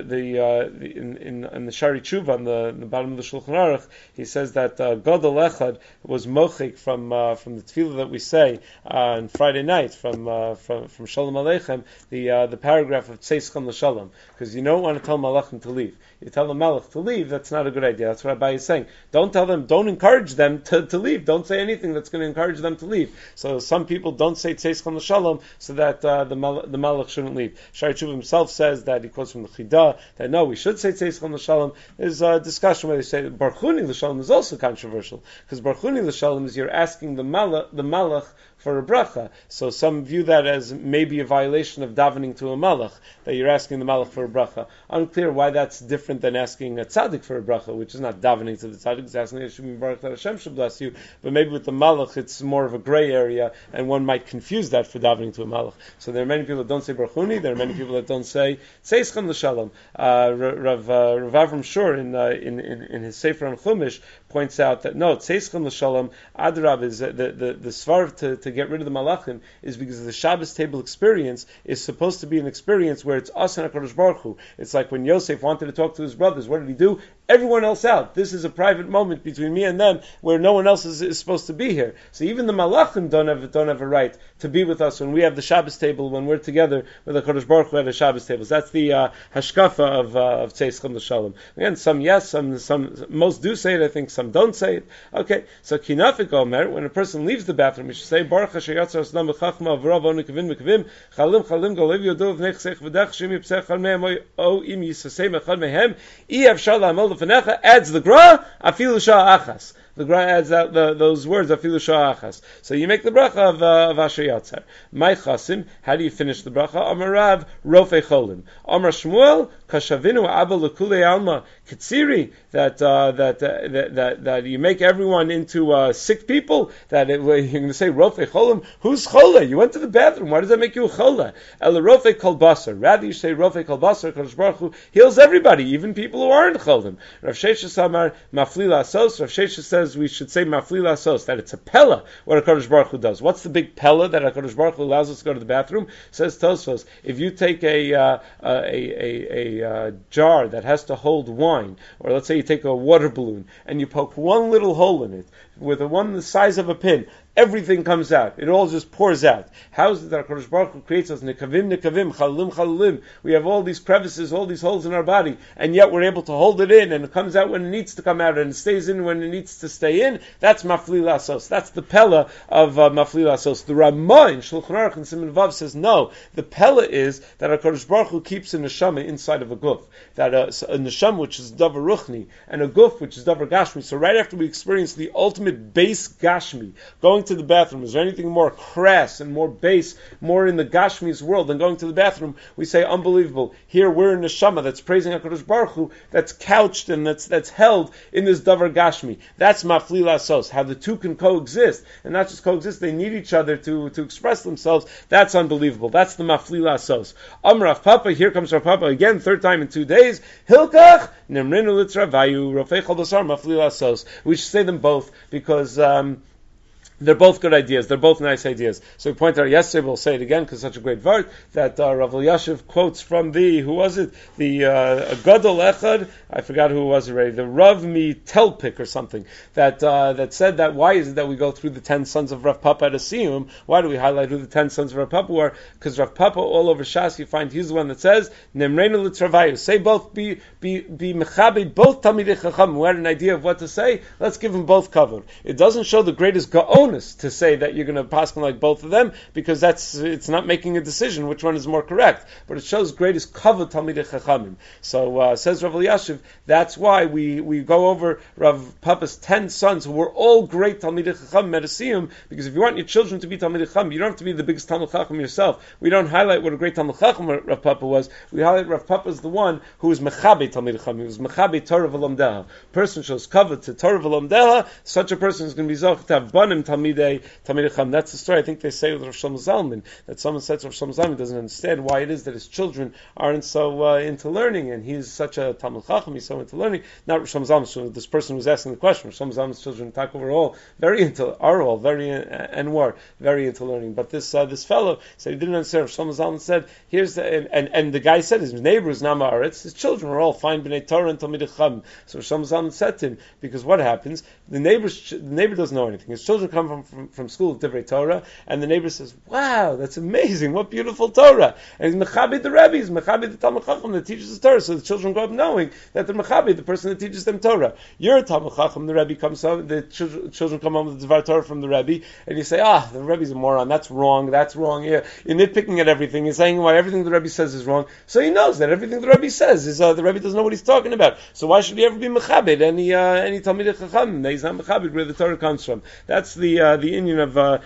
in the Shari Tshuva on the bottom of the Shulchan Aruch, he says that Gadol Echad was mochik from the tefillah that we say on Friday night from Shalom Aleichem, the paragraph of Tzeischem l'Shalom, because you don't want to tell malachim to leave. You tell the malach to leave, that's not a good idea. That's what Abai is saying. Don't encourage them to leave. Don't say anything that's going to encourage them to leave. So some people don't say Tzeischem l'Shalom so that the malach shouldn't leave. Shari Tshuva himself says that, he quotes from the Chidah, that no, we should say Tzeischem l'Shalom. There's a discussion where they say Barchuni l'Shalom is also controversial, because Barchuni l'Shalom is you're asking the malach for a bracha. So some view that as maybe a violation of davening to a malach, that you're asking the malach for a bracha. Unclear why that's different than asking a tzaddik for a bracha, which is not davening to the tzaddik, it's asking that Hashem should bless you. But maybe with the malach it's more of a gray area, and one might confuse that for davening to a malach. So there are many people that don't say Barchuni, there are many people that don't say Tzeischem l'Shalom. Rav Avram Shur in his Sefer on Chumash points out that no, Tzeischem l'Shalom, Adrab, is the svar to get rid of the malachim is because the Shabbos table experience is supposed to be an experience where it's us and HaKadosh Baruch Hu. It's like when Yosef wanted to talk to his brothers, what did he do? Everyone else out. This is a private moment between me and them where no one else is supposed to be here. So even the malachim don't have a right to be with us when we have the Shabbos table, when we're together with the HaKadosh Baruch Hu at the Shabbos tables. That's the hashkafa of Tzeischem l'Shalom. Again, some yes, some most do say it, I think some don't say it. Okay, so kinafik omer, when a person leaves the bathroom, he should say Baruch Asher Yatzar Aslam B'Chachma Avrav Onu Kavim Mekavim Chalim Golev Yodav Nechsech V'Dach Shem Yipsech Chal Mehem O Im Yisasei Mechad Mehem Iyaf Shal Amol L'Fanecha, adds the Gra Afilu Shah Achas. The Gra adds out those words Afilu Shah Achas. So you make the bracha of Asher Yatzar. My Chasim, how do you finish the bracha? Amar Rav Rofei Cholim. Amar Shmuel Kashavinu Abba L'Kulei Alma Katsiri, that you make everyone into sick people. That you're going to say Rofei Cholim. Who's Chola? You went to the bathroom. Why does that make you a Chola? El Rofei Kol Basar. Rather you say Rofei Kol Basar. Kadosh Baruch Hu heals everybody, even people who aren't Cholim. Rav Sheshes Samar Mafli Lasos. Rav Sheshes says we should say Mafli Lasos, that it's a pella what a Kadosh Baruch Hu does. What's the big pella that a Kadosh Baruch Hu allows us to go to the bathroom? Says Tosfos, if you take a jar that has to hold wine, or let's say you take a water balloon and you poke one little hole in it with one the size of a pin, everything comes out. It all just pours out. How is it that HaKadosh Baruch Hu creates us? Nekavim, chalulim. We have all these crevices, all these holes in our body, and yet we're able to hold it in, and it comes out when it needs to come out, and it stays in when it needs to stay in. That's Mafli Lasos. That's the Pella of Mafli Lasos. The Ramah in Shulchan Aruch and Siman Vav says, no, the Pella is that HaKadosh Baruch Hu keeps a neshama inside of a guf. That a neshama which is davar ruchni, and a guf which is davar gashmi. So right after we experience the ultimate base gashmi, going to the bathroom, is there anything more crass and more base, more in the Gashmi's world than going to the bathroom? We say unbelievable. Here we're in neshama that's praising HaKadosh Baruch Hu, that's couched and that's held in this davar Gashmi. That's Mafli Lasos. How the two can coexist, and not just coexist, they need each other to express themselves. That's unbelievable. That's the Mafli Lasos. Rav Papa, here comes Rav Papa again, third time in 2 days. Hilkach Nemrinu Litzravayu Rofei Chol Basar Mafli Lasos. We should say them both because they're both good ideas. They're both nice ideas. So we pointed out yesterday, we'll say it again because it's such a great word, that Rav Elyashiv quotes from who was it? The Gadol Echad, I forgot who it was already, the Rav Mi Telpik or something, that said that why is it that we go through the 10 sons of Rav Papa at a siyum? Why do we highlight who the 10 sons of Rav Papa were? Because Rav Papa, all over Shas, you find he's the one that says, Nemreinu Litzravayu, say both, be mechabe, both Talmidei Chacham, who had an idea of what to say, let's give them both covered. It doesn't show the greatest gaon to say that you're going to pass like both of them, because it's not making a decision which one is more correct, but it shows greatest kavod Talmidei Chachamim. So says Rav Elyashiv, that's why we go over Rav Papa's 10 sons who were all great Talmidei Chachamim at a siyum, because if you want your children to be Talmidei Chacham, you don't have to be the biggest Talmid Chacham yourself. We don't highlight what a great Talmid Chacham Rav Papa was. We highlight Rav Papa as the one who was mechabe Talmidei Chacham. He was mechabe Torah v'lomdeha. Person shows kavod to Torah v'lomdeha. Such a person is going to be zoch to have banim Talmidei Talmidei Chacham. That's the story. I think they say with Rav Shlomo Zalman, that someone said to Rav Shlomo Zalman doesn't understand why it is that his children aren't so into learning, and he's such a Talmid Chacham, he's so into learning. Not Rav Shlomo Zalman, so this person was asking the question. Rav Shlomo Zalman's children are all very into learning. But this fellow said he didn't understand. Rav Shlomo Zalman said, here's the, and the guy said his neighbor is Nama Aretz, his children are all fine B'nai Torah and Talmidei Chacham. So Rav Shlomo Zalman said to him, because what happens, the neighbor doesn't know anything. His children come from school with Divrei Torah, and the neighbor says, wow, that's amazing, what beautiful Torah. And he's Mechabed the Rebbe, he's Mechabed the Talmid Chacham that teaches the Torah, so the children grow up knowing that they're Mechabed, the person that teaches them Torah. You're a Talmid Chacham, the Rebbe comes home, the children come home with the Dvar Torah from the Rebbe, and you say, the Rebbe's a moron, that's wrong, you're nitpicking at everything, you're saying why everything the Rebbe says is wrong, so he knows that everything the Rebbe says is, the Rebbe doesn't know what he's talking about, so why should he ever be Mechabed any Talmidei Chacham? He's not Mechabed where the Torah comes from. That's the union of the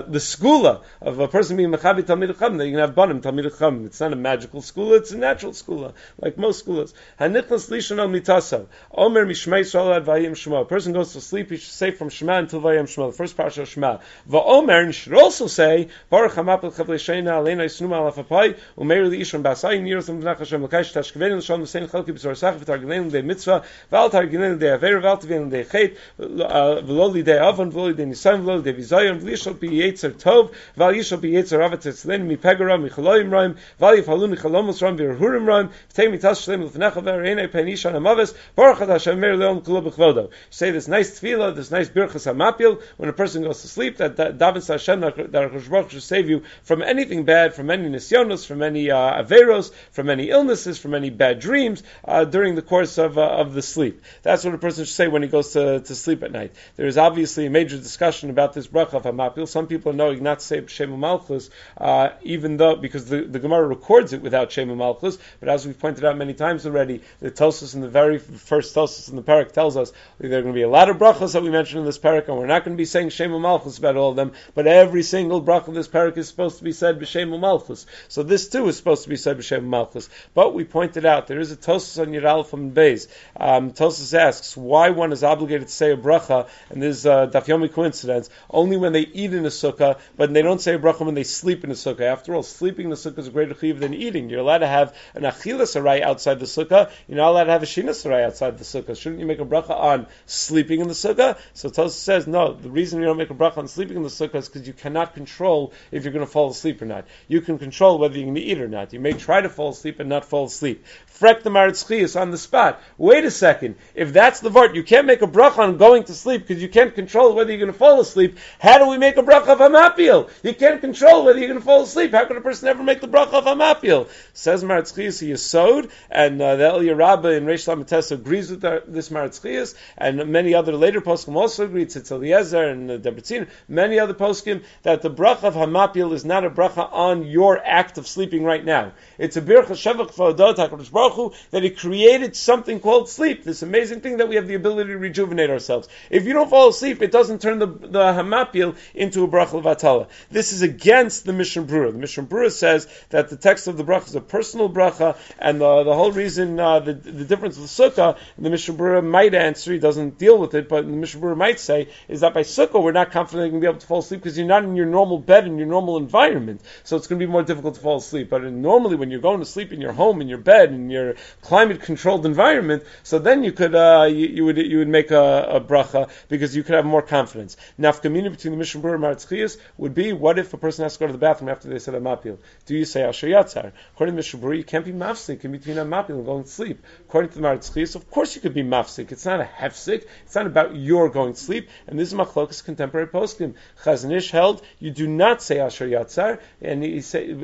skula of a person being Mechabed Talmidei Chacham, that you can have Banim Talmidei Chacham. It's not a magical skula, it's a natural skula, like most skulas. Hanichnas lishon al mitasav, Omer mishmei Yisrael ad vayim Shema. A person goes to sleep, he should say from Shema until vayim Shema, the first parasha of Shema. Va'omer, and should also say, Baruch hamapel chavlei sheina aleina yisnuma al afapai, umeir li ishon ba'asai, nirosim v'nach Hashem l'kaish tashkevenu l'shalom l'sein chalki b'zorasacha v'targilenu l'dei mitzvah, v'al targilenu l'dei aver, v'al tivenu l'dei chet, v'lo l'dei avon, v'lo l'dei nisayon, v'lo l'dei vizayon, v'lishol pi yetzer tov, v'al yishol pi yetzer avat etzlenu mi pegara, mi chaloyim raim, v'al yifhalu mi chalomos raim, v'irhurim raim, v'tei mitas shlem l'fnecha v'areinei penishan hamaves, Baruch Ad Hashem meir le'om kula b'chvodo. Say this nice tefillah, this nice birchas hamapil, when a person goes to sleep, that davens to Hashem, that HaKadosh Baruch Hu should save you from anything bad, from any nisyonos, from any averos, from any illnesses, from any bad dreams, during the course of the sleep. That's what a person should say when he goes to sleep at night. There is obviously a major discussion about this bracha of hamapil. Some people are knowing not to say Shem Malchus, even though, because the Gemara records it without Shem Malchus, but as we've pointed out many times already, the Tosfos in the very first Tosfos in the parak tells us there are going to be a lot of brachas that we mentioned in this parak, and we're not going to be saying Shem Malchus about all of them, but every single bracha in this parak is supposed to be said b'Shem Malchus. So this too is supposed to be said b'Shem Malchus. But we pointed out there is a Tosfos on Yud Aleph from Beis. Tosfos asks why one is obligated to say a bracha, and this is a Daf Yomi coincidence, only when they eat in a sukkah, but they don't say a bracha when they sleep in a sukkah. After all, sleeping in the sukkah is a greater chiyuv than eating. You're allowed to have an achilas aray outside the sukkah. You're not allowed to have a shinas aray outside the sukkah. Shouldn't you make a bracha on sleeping in the sukkah? So Tosfos says, no, the reason you don't make a bracha on sleeping in the sukkah is because you cannot control if you're going to fall asleep or not. You can control whether you're going to eat or not. You may try to fall asleep and not fall asleep. Frek the Maritz Chiyus on the spot. Wait a second. If that's the vart, you can't make a bracha on going to sleep because you can't control whether you're going to fall asleep. How do we make a bracha of Hamapil? You can't control whether you're going to fall asleep. How can a person ever make the bracha of Hamapil? Says Maritz Chiyus, he is sowed, and the Eliyah Rabbah in Reish Lametes agrees with this Maritz Chiyus, and many other later poskim also agree, Tzitz Eliezer and Debretzin, many other poskim, that the bracha of Hamapil is not a bracha on your act of sleeping right now. It's a bircha shevach v'odot HaKadosh Baruch Hu, that He created something called sleep, this amazing thing that we have the ability to rejuvenate ourselves. If you don't fall asleep, it doesn't turn the Hamapil into a bracha l'vatala. This is against the Mishnah Berurah. The Mishnah Berurah says that the text of the bracha is a personal bracha, and the whole reason, the difference with sukkah, the Mishnah Berurah might answer, he doesn't deal with it, but the Mishnah Berurah might say, is that by sukkah we're not confident you're going to be able to fall asleep because you're not in your normal bed, in your normal environment. So it's going to be more difficult to fall asleep. But normally when you're going to sleep in your home, in your bed, in your climate-controlled environment, so then you could you would make a bracha because you could have more confidence. Nafkamina between the Mishnah Berurah and Maritz Chiyus would be, what if a person has to go to the bathroom after they said Hamapil? Do you say Asher Yatzar? According to the Mishnah Berurah, you can't be mafsik in between Hamapil and going to sleep. According to the Maritz Chiyus, of course you could be mafsik. It's not a hefsik. It's not about your going to sleep. And this is machlokas contemporary poskim. Chazon Ish held you do not say Asher Yatzar, and he say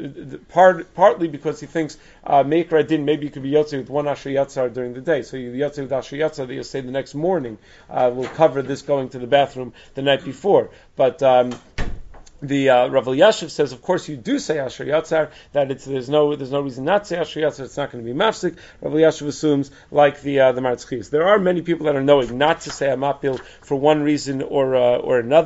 partly because he thinks Meikra Din, maybe you could be Yotze with one Asher Yatzar during the day. So you Yotze with Asher Yatzar that you'll say the next morning will cover this going to the bathroom the night before. But the Rav Elyashiv says, of course, you do say Asher Yatzar, that there's no reason not to say Asher Yatzar. It's not going to be mafsik. Rav Elyashiv assumes, like the Maritz Chiyus, there are many people that are knowing not to say Hamapil for one reason or another.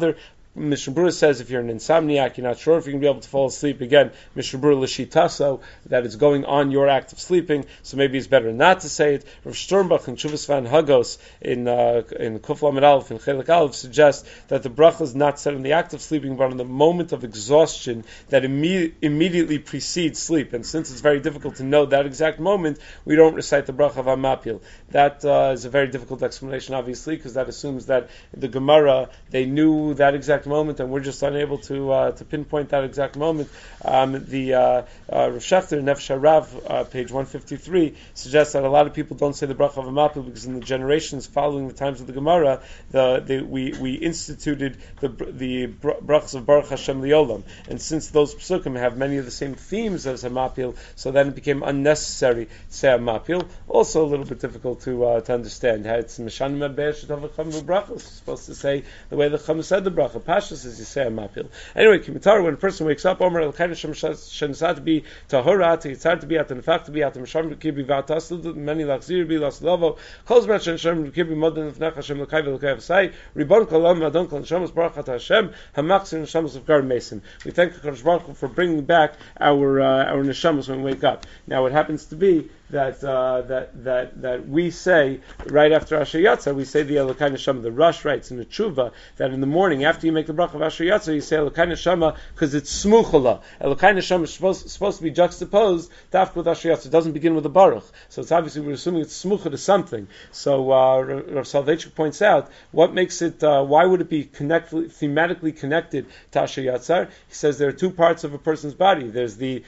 Mishnah Berurah says if you're an insomniac, you're not sure if you're going to be able to fall asleep. Again, Mishnah Berurah l'shitaso, that it's going on your act of sleeping, so maybe it's better not to say it. Rav Sternbach and Shuvas Van Hagos in Kuf Lamed Aleph and Chelik Aleph suggest that the bracha is not said in the act of sleeping, but in the moment of exhaustion that immediately precedes sleep. And since it's very difficult to know that exact moment, we don't recite the bracha of Hamapil. That is a very difficult explanation, obviously, because that assumes that the Gemara, they knew that exact moment, and we're just unable to pinpoint that exact moment. Rav Shechter, Nefesh HaRav, page 153, suggests that a lot of people don't say the bracha of Hamapil because in the generations following the times of the Gemara, we instituted the brachas of Baruch Hashem Liolam, and since those psukim have many of the same themes as Hamapil, so then it became unnecessary to say Hamapil. Also a little bit difficult to understand. It's Mishanim Abesh Tavacham brachas. You're supposed to say the way the Chum said the bracha. Pasha says you say Hamapil. Anyway, Kimatar, when a person wakes up, Omer El Kain Hashem Shenisat to be Tahora, to Yitzar to be at the Nefach to be at the Misham Kibi Vatasl, many Lachzir be Laslavo, Kol Zman Shem Kibi Modern Nefach Hashem Lekai Velkai V'Sai, Ribon Kolam Adon Kol Neshamos Baruch Ata Hashem, Hamaxir Neshamos of Gar Mason. We thank the Kodesh Baruch Hu for bringing back our Neshamos when we wake up. Now, it happens to be that we say right after Asher Yatzar, we say the Elokai Neshama. The Rosh writes in the Tshuva that in the morning after you make the bracha of Asher Yatzar, you say Elokai Neshama because it's smuchala. Elokai Neshama is supposed to be juxtaposed to after with Asher Yatzar. It doesn't begin with a baruch, so it's obviously we're assuming it's smucha to something. So Rav Soloveitchik points out what makes it. Why would it be thematically connected to Asher Yatzar? He says there are two parts of a person's body. There's the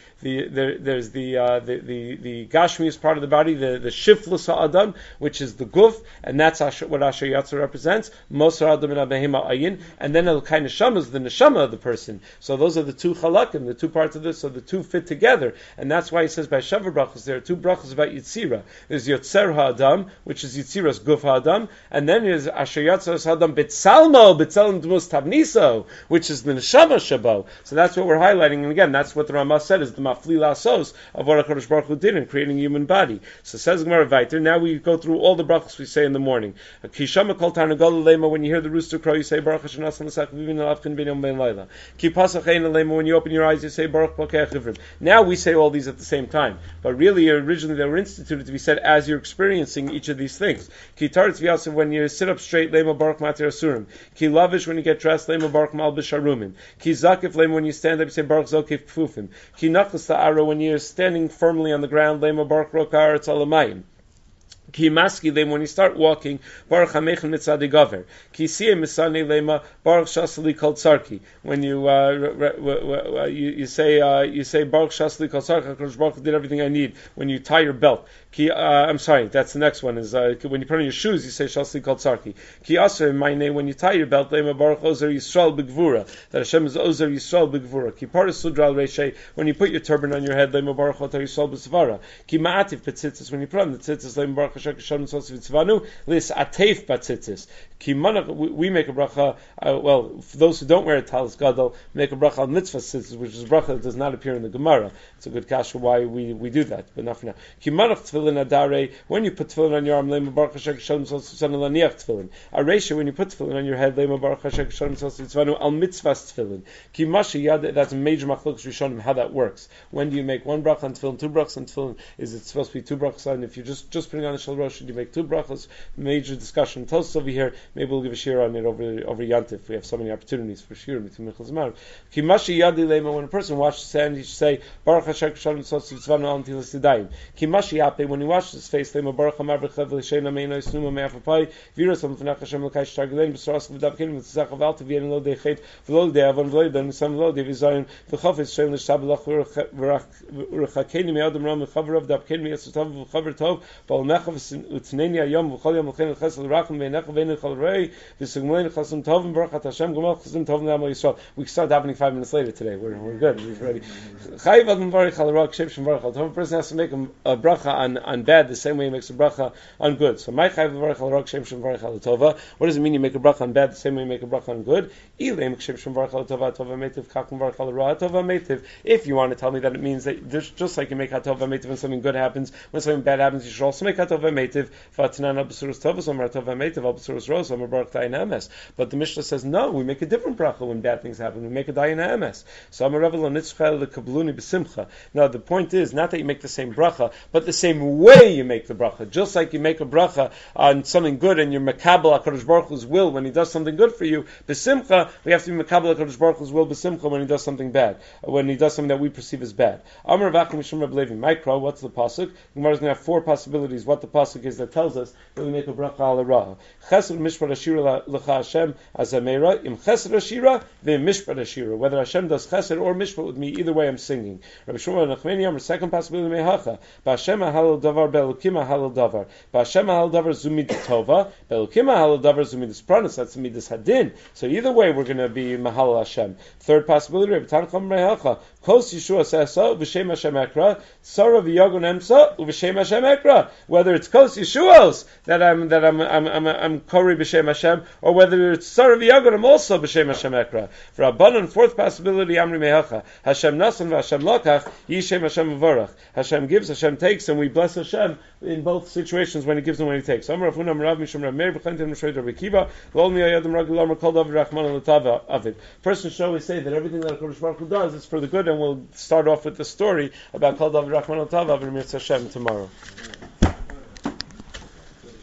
Gashmi part of the body, the shiflus ha'adam, which is the guf, and that's what Asher Yatzar represents. Mosar adam and abehima ayin, and then Elokai Neshama is the neshama of the person. So those are the two chalakim, the two parts of this, so the two fit together, and that's why he says by Shavuot brachos there are two brachos about Yitzira. There's Yotzer ha'adam, which is Yitzira's guf ha'adam, and then there's Asher Yatzar's ha'adam betzalmo, betzalim dmus tabniso, which is the neshama shabo. So that's what we're highlighting, and again, that's what the Ramah said is the mafli lasos of what HaKadosh Baruch Hu did in creating human body. So says Gemara Vayter. Now we go through all the brachos we say in the morning. Kishama kol tarnagol lema. When you hear the rooster crow, you say Baruch Hashem Nasan L'Sach Vivin L'Avkin Ben Yom Ben Laila. Ki pasach ein lema. When you open your eyes, you say Baruch Pokech Ivrim. Now we say all these at the same time, but really originally they were instituted to be said as you're experiencing each of these things. Ki taretz v'yasav. When you sit up straight, lema Baruch Matir Asurim. Ki lavish. When you get dressed, lema Baruch Malbish Harumin. Ki zakif lema. When you stand up, you say Baruch Zokif Pfufim. Ki nachlas ta'ara. When you're standing firmly on the ground, lema Baruch Rokar Tzalamayim. Ki maski lema. When you start walking, Baruch Hamechem Mitzadi Gaver. Ki siyeh misani lema Baruch Shasli Kol Tzarki. When you say Baruch Shasli Kol Tzarki, HaKadosh Baruch Hu did everything I need. When you tie your belt, I'm sorry, that's the next one. Is when you put on your shoes, you say Shasli Kol Tzarki. Ki aser in my name. When you tie your belt, lema Baruch Ozer Yisrael B'Gvura. That Hashem is Ozer Yisrael B'Gvura. Ki paras sudra al reishei. When you put your turban on your head, lema Baruch Ozer Yisrael B'Svara. Ki ma'atif betzitzis. When you put on the tzitzis, lema Baruch Hashem Shalom Tzosif Tzvanu Lis Atef Batzitzis. Ki manach. We make a bracha. For those who don't wear a talis gadol, make a bracha on mitzvah tzitzis, which is a bracha that does not appear in the Gemara. It's a good kasha why we do that, but not for now. Ki manach tefillin adare. When you put tefillin on your arm, lema Baruch Hashem Shalom Tzosif Tzvanu Laniach tefillin. Areisha. When you put tefillin on your head, lema Baruch Hashem Shalom Tzosif Tzvanu Al Mitzvahs tefillin. Ki mashi yad. That's a major machlokes rishonim how that works. When do you make one bracha on tefillin, two brachas on tefillin? Is it supposed to be two brachas on? If you're just putting on a shel rosh, should you make two brachas? Major discussion. Tell us over here. Maybe we'll give a shir on it over Yantif. We have so many opportunities for shir between Michal Zman. Ki mashi yadi lema. When a person washes his hand, he should say Baruch Hashem Shalom Tzosif Tzvanu Al Netilas Yadayim. Ki mashi yape. When he washes his face, lema Baruch Hamar V'Chav L'Shein Ameinu Yisnuma Me'afapai V'Yiras Am V'Nach Hashem L'Kai Shtargelen B'Sras V'Dav Kelim V'Tzach V'Al T'V'Yen Lo Deichet V'Lo De'Avon V'Lo De'Avon V'Sam V'Lo De'V'Zayin V'Chofetz Shem L'Shtab L'Ach V'Rachakeni Me'adam Ram V'Chavar Av Dav Kelim Yasutav V'Chavar Tov V'Al Mechav V'Tneni Ayom V'Chol Yom L'Chen L'Ches L'Rachim V'Nechav V'Nechav V'Rei V'Sugmoin L'Chasum Tov V'Barachat Hashem Gomel Chasum Tov L'Amo Yisrael. We start happening 5 minutes later today. We're good. We're ready. Chayiv Ad M'Varich Al Rak Shev Shem Varach Al Tov. A person has to make a bracha on on bad the same way he makes a bracha on good. So what does it mean you make a bracha on bad the same way you make a bracha on good? If you want to tell me that it means that just like you make hatov v'metiv when something good happens, when something bad happens, you should also make hatov v'metiv. But the Mishnah says no, we make a different bracha when bad things happen. We make a dayan ha'emes. So no, the point is not that you make the same bracha, but the same way you make the bracha. Just like you make a bracha on something good and you're makabel HaKadosh Baruch Hu's will when he does something good for you, b'simcha, we have to be makabel HaKadosh Baruch Hu's will b'simcha when he does something bad, when he does something that we perceive as bad. Amar Ravacha Mishum Reb Levi, Micro, what's the pasuk? Gemara is going to have 4 possibilities what the pasuk is that tells us that we make a bracha al ra. Chesed mishpat ashira lecha Hashem azamera, im chesed ashira v'im mishpat ashira. Whether Hashem does chesed or mishpat with me, either way I'm singing. Rabbi Shmuel Nachmani, our second possibility mehacha. Ba'Hashem halal davar, be'elokim halal davar. Ba'Hashem halal davar zumid tova, be'elokim halal davar zumid pranas. That's midas hadin. So either way we're going to be mahal Hashem. Third possibility, Rabbi Tancham mehacha. Kos Yeshua sesa v'shem Hashem ekra, Sara v'yagon emsa v'shem Hashem ekra. Whether it's Kos Yeshua's that I'm kori b'shem Hashem, or whether it's Sara v'yagon I'm also b'shem Hashem ekra. For Rabbanan, fourth possibility, Amri mehacha. Hashem nasan v'Hashem lokach, Yishem Hashem v'vorach. Hashem gives, Hashem takes, and we bless Hashem in both situations when He gives and when He takes. Amar Rav Huna Rav Mishum Rav Meir b'chantin m'shoyt Rabbi Kiva v'ol mi'ayadam ragil amar kol davar rachman l'tava avid. Person should always say that everything that HaKadosh Baruch Hu does is for the good, and we'll start off with the story about kol davar rachman l'tava avid Hashem tomorrow.